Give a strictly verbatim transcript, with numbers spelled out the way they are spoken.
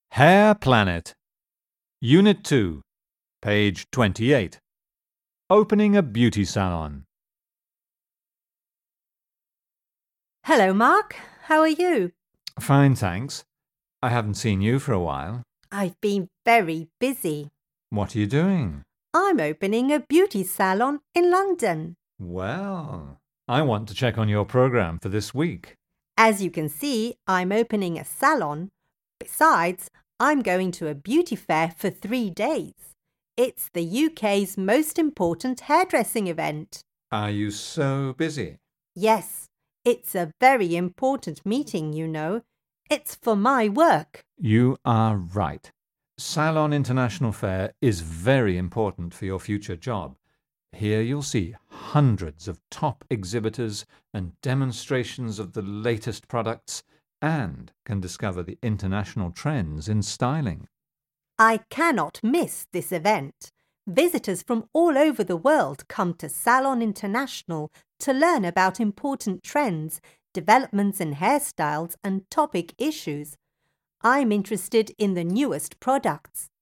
Hair Planet, Unit two, page twenty-eight. Opening a beauty salon. Hello, Mark. How are you? Fine, thanks. I haven't seen you for a while. I've been very busy. What are you doing? I'm opening a beauty salon in London. Well, I want to check on your program for this week. As you can see, I'm opening a salon. Besides, I'm going to a beauty fair for three days. It's the U K's most important hairdressing event. Are you so busy? Yes, it's a very important meeting, you know. It's for my work. You are right. Salon International Fair is very important for your future job. Here you'll see hundreds of top exhibitors and demonstrations of the latest products, and can discover the international trends in styling. I cannot miss this event. Visitors from all over the world come to Salon International to learn about important trends, developments in hairstyles and topic issues. I'm interested in the newest products.